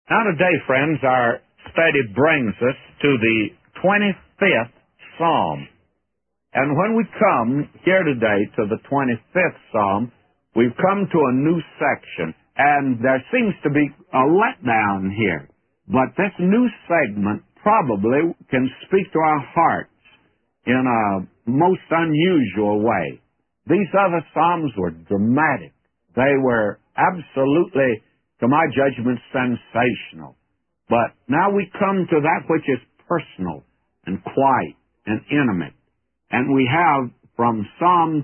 Now today, friends, our study brings us to the 25th Psalm. And when we come here today to the 25th Psalm, we've come to a new section. And there seems to be a letdown here. But this new segment probably can speak to our hearts in a most unusual way. These other Psalms were dramatic. They were absolutely, to my judgment, sensational. But now we come to that which is personal and quiet and intimate. And we have from Psalm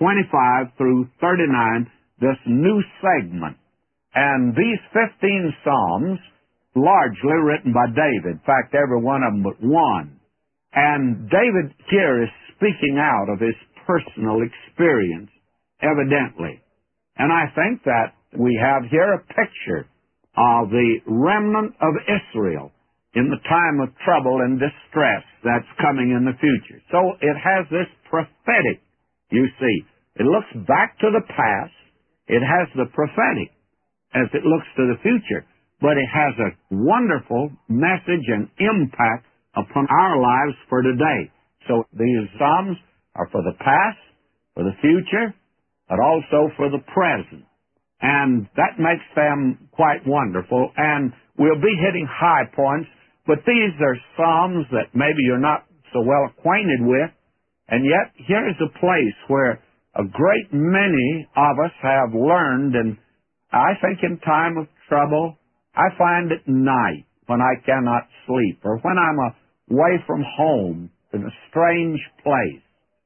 25 through 39 this new segment. And these 15 Psalms, largely written by David. In fact, every one of them but one. And David here is speaking out of his personal experience, evidently. And I think that we have here a picture of the remnant of Israel in the time of trouble and distress that's coming in the future. So it has this prophetic, you see. It looks back to the past. It has the prophetic as it looks to the future. But it has a wonderful message and impact upon our lives for today. So these Psalms are for the past, for the future, but also for the present. And that makes them quite wonderful. And we'll be hitting high points, but these are Psalms that maybe you're not so well acquainted with. And yet, here is a place where a great many of us have learned, and I think in time of trouble, I find at night when I cannot sleep, or when I'm away from home in a strange place,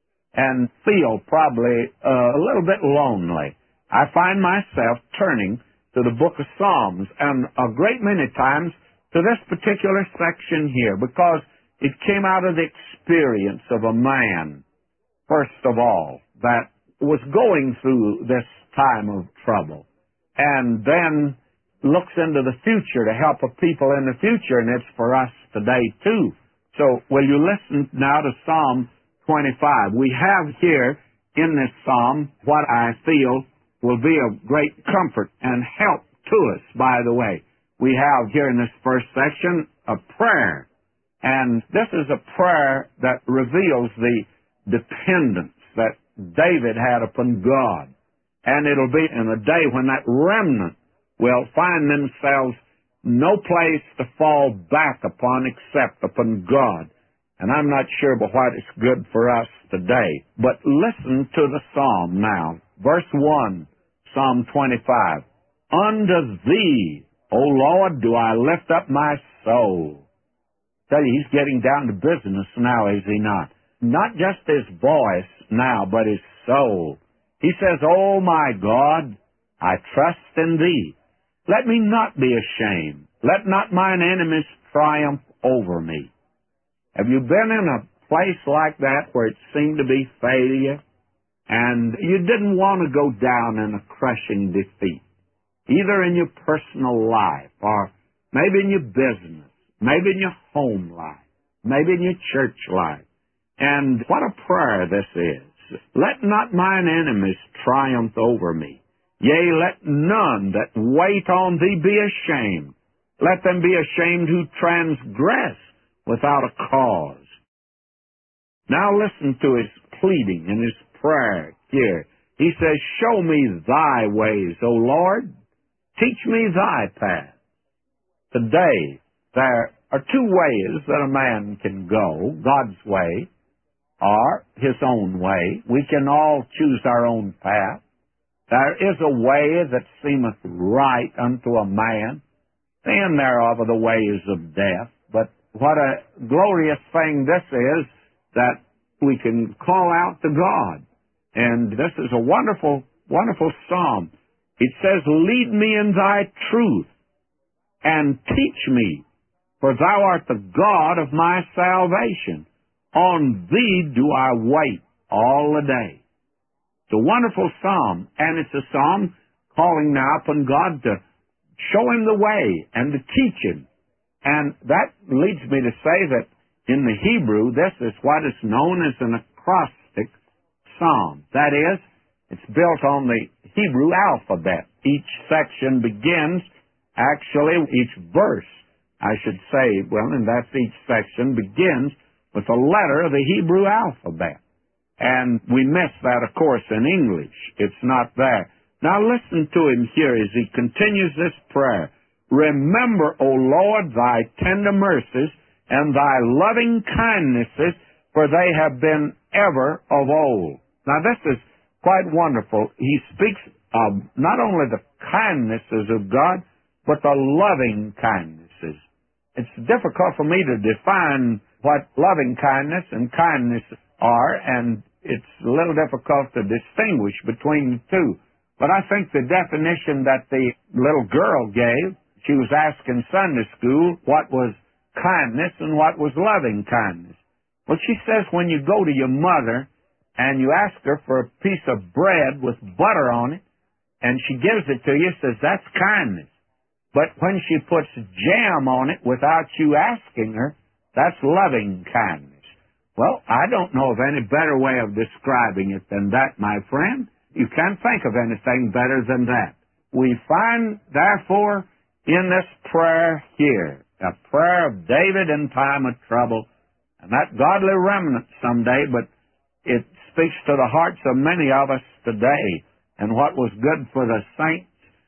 and feel probably a little bit lonely, I find myself turning to the book of Psalms, and a great many times to this particular section here, because it came out of the experience of a man, first of all, that was going through this time of trouble, and then looks into the future to help a people in the future, and it's for us today too. So will you listen now to Psalm 25. We have here in this Psalm what I feel will be of great comfort and help to us, by the way. We have here in this first section a prayer. And this is a prayer that reveals the dependence that David had upon God. And it'll be in a day when that remnant will find themselves no place to fall back upon except upon God. And I'm not sure but what is good for us today. But listen to the psalm now. Verse 1, Psalm 25. Unto Thee, O Lord, do I lift up my soul. Tell you, he's getting down to business now, is he not? Not just his voice now, but his soul. He says, O my God, I trust in Thee. Let me not be ashamed. Let not mine enemies triumph over me. Have you been in a place like that where it seemed to be failure and you didn't want to go down in a crushing defeat, either in your personal life or maybe in your business, maybe in your home life, maybe in your church life? And what a prayer this is. Let not mine enemies triumph over me. Yea, let none that wait on Thee be ashamed. Let them be ashamed who transgress without a cause. Now listen to his pleading and his prayer here. He says, show me Thy ways, O Lord. Teach me Thy path. Today, there are two ways that a man can go, God's way or his own way. We can all choose our own path. There is a way that seemeth right unto a man, and thereof are the ways of death. But what a glorious thing this is, that we can call out to God. And this is a wonderful, wonderful psalm. It says, lead me in Thy truth, and teach me, for Thou art the God of my salvation. On Thee do I wait all the day. It's a wonderful psalm, and it's a psalm calling now upon God to show him the way and to teach him. And that leads me to say that in the Hebrew, this is what is known as an acrostic psalm. That is, it's built on the Hebrew alphabet. Each section begins Actually, each verse, I should say, well, and that's each section, begins with a letter of the Hebrew alphabet. And we miss that, of course, in English. It's not there. Now listen to him here as he continues this prayer. Remember, O Lord, thy tender mercies and thy loving kindnesses, for they have been ever of old. Now this is quite wonderful. He speaks of not only the kindnesses of God, but the loving kindnesses. It's difficult for me to define what loving kindness and kindness are, and it's a little difficult to distinguish between the two. But I think the definition that the little girl gave, she was asking Sunday school what was kindness and what was loving kindness. Well, she says when you go to your mother and you ask her for a piece of bread with butter on it, and she gives it to you, says that's kindness. But when she puts jam on it without you asking her, that's loving kindness. Well, I don't know of any better way of describing it than that, my friend. You can't think of anything better than that. We find, therefore, in this prayer here, a prayer of David in time of trouble, and that godly remnant someday, but it speaks to the hearts of many of us today. And what was good for the saints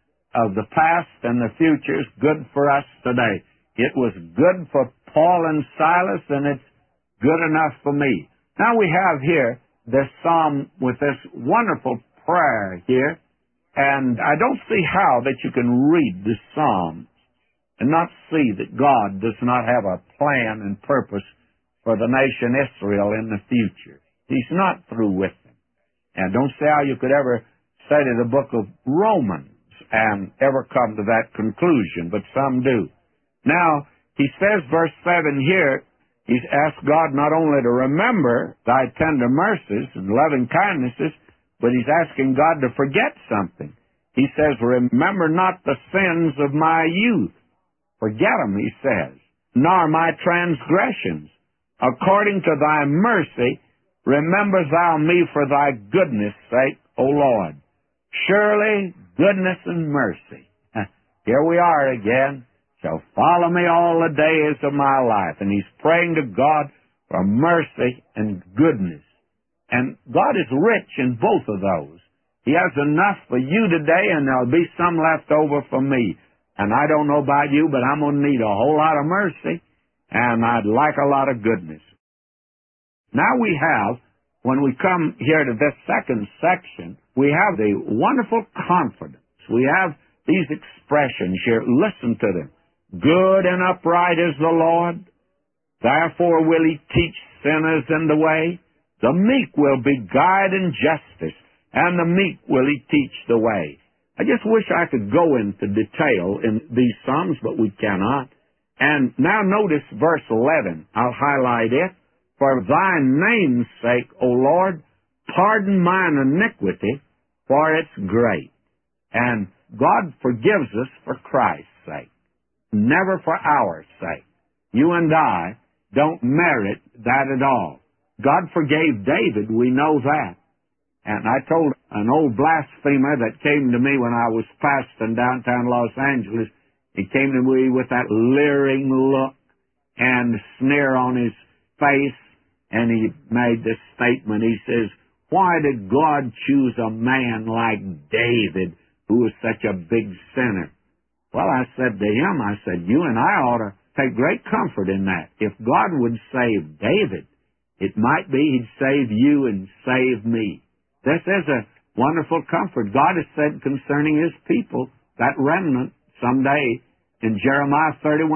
of the past and the future is good for us today. It was good for Paul and Silas, and it's good enough for me. Now we have here this psalm with this wonderful prayer here, and I don't see how that you can read the psalm and not see that God does not have a plan and purpose for the nation Israel in the future. He's not through with them. And don't see how you could ever study the book of Romans and ever come to that conclusion, but some do. Now, he says, verse 7 here, he's asked God not only to remember thy tender mercies and loving kindnesses, but he's asking God to forget something. He says, remember not the sins of my youth. Forget them, he says, nor my transgressions. According to thy mercy, remember thou me for thy goodness' sake, O Lord. Surely goodness and mercy, here we are again, shall follow me all the days of my life. And he's praying to God for mercy and goodness. And God is rich in both of those. He has enough for you today, and there'll be some left over for me. And I don't know about you, but I'm going to need a whole lot of mercy, and I'd like a lot of goodness. Now we have, when we come here to this second section, we have the wonderful confidence. We have these expressions here. Listen to them. Good and upright is the Lord. Therefore will he teach sinners in the way. The meek will be guide in justice, and the meek will he teach the way. I just wish I could go into detail in these Psalms, but we cannot. And now notice verse 11. I'll highlight it. For thy name's sake, O Lord, pardon mine iniquity, for it's great. And God forgives us for Christ's sake, never for our sake. You and I don't merit that at all. God forgave David, we know that. And I told an old blasphemer that came to me when I was pastoring downtown Los Angeles, he came to me with that leering look and sneer on his face, and he made this statement. He says, why did God choose a man like David, who was such a big sinner? Well, I said to him, I said, you and I ought to take great comfort in that. If God would save David, it might be he'd save you and save me. This is a wonderful comfort. God has said concerning his people, that remnant, someday, in Jeremiah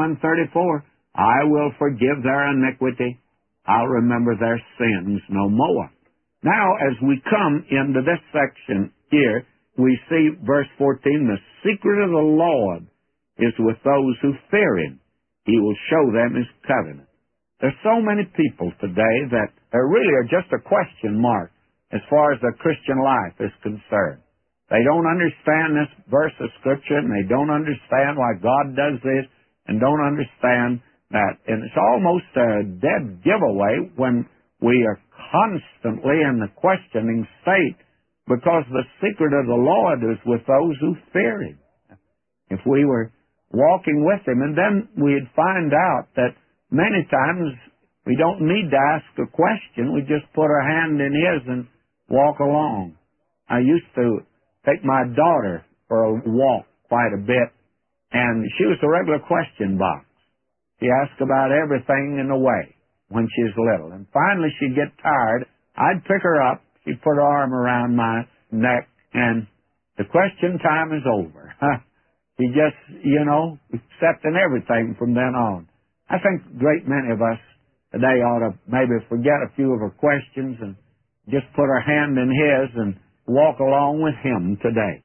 31:34, I will forgive their iniquity. I'll remember their sins no more. Now, as we come into this section here, we see verse 14, the secret of the Lord is with those who fear him. He will show them his covenant. There's so many people today that really are just a question mark as far as their Christian life is concerned. They don't understand this verse of Scripture, and they don't understand why God does this, and don't understand that. And it's almost a dead giveaway when we are constantly in the questioning state, because the secret of the Lord is with those who fear him. If we were walking with Him. And then we'd find out that many times we don't need to ask a question. We just put our hand in His and walk along. I used to take my daughter for a walk quite a bit, and she was a regular question box. She asked about everything in the way when she was little. And finally she'd get tired. I'd pick her up. She'd put her arm around my neck, and the question time is over. She just, accepting everything from then on. I think a great many of us today ought to maybe forget a few of her questions and just put our hand in His and walk along with Him today.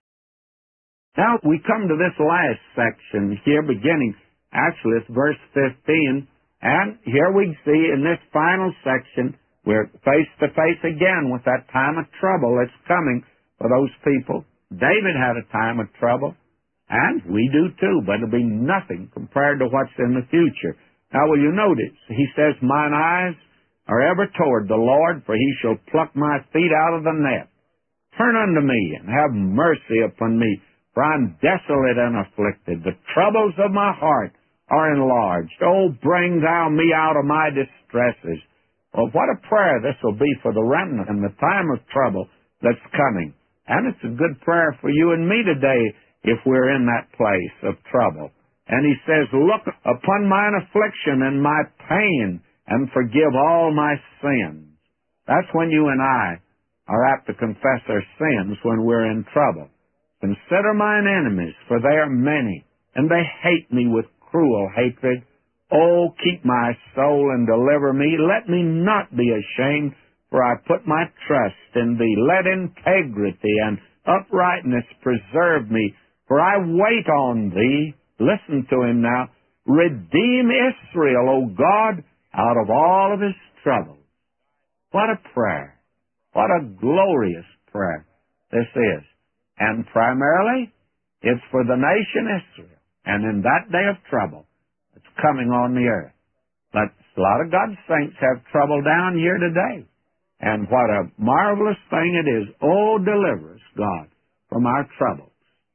Now we come to this last section here, beginning, actually it's verse 15, and here we see in this final section, we're face to face again with that time of trouble that's coming for those people. David had a time of trouble, and we do too, but it'll be nothing compared to what's in the future. Now will you notice, he says, mine eyes are ever toward the Lord, for He shall pluck my feet out of the net. Turn unto me, and have mercy upon me, for I am desolate and afflicted. The troubles of my heart are enlarged. Oh, bring thou me out of my distresses. Well, what a prayer this will be for the remnant in the time of trouble that's coming. And it's a good prayer for you and me today if we're in that place of trouble. And he says, look upon mine affliction and my pain, and forgive all my sins. That's when you and I are apt to confess our sins when we're in trouble. Consider mine enemies, for they are many, and they hate me with cruel hatred. Oh, keep my soul and deliver me. Let me not be ashamed, for I put my trust in Thee. Let integrity and uprightness preserve me, for I wait on Thee. Listen to him now. Redeem Israel, O God, out of all of his troubles. What a prayer. What a glorious prayer this is. And primarily, it's for the nation Israel. And in that day of trouble, it's coming on the earth. But a lot of God's saints have trouble down here today. And what a marvelous thing it is. Oh, deliver us, God, from our troubles.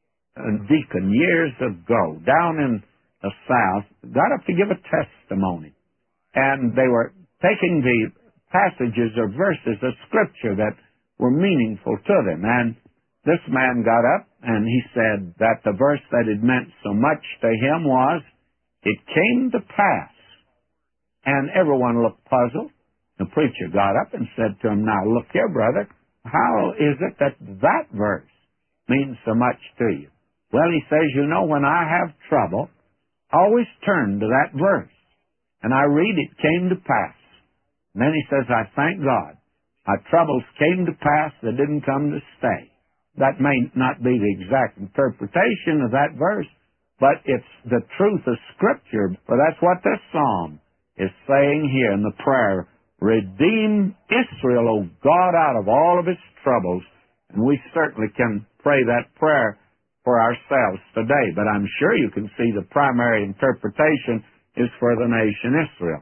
A deacon years ago, down in the South, got up to give a testimony. And they were taking the passages or verses of Scripture that were meaningful to them. And this man got up and he said that the verse that had meant so much to him was, it came to pass. And everyone looked puzzled. The preacher got up and said to him, now look here, brother, how is it that that verse means so much to you? Well, he says, when I have trouble, I always turn to that verse. And I read, it came to pass. And then he says, I thank God. My troubles came to pass, they didn't come to stay. That may not be the exact interpretation of that verse, but it's the truth of Scripture. For that's what this psalm is saying here in the prayer. Redeem Israel, O God, out of all of its troubles. And we certainly can pray that prayer for ourselves today. But I'm sure you can see the primary interpretation is for the nation Israel.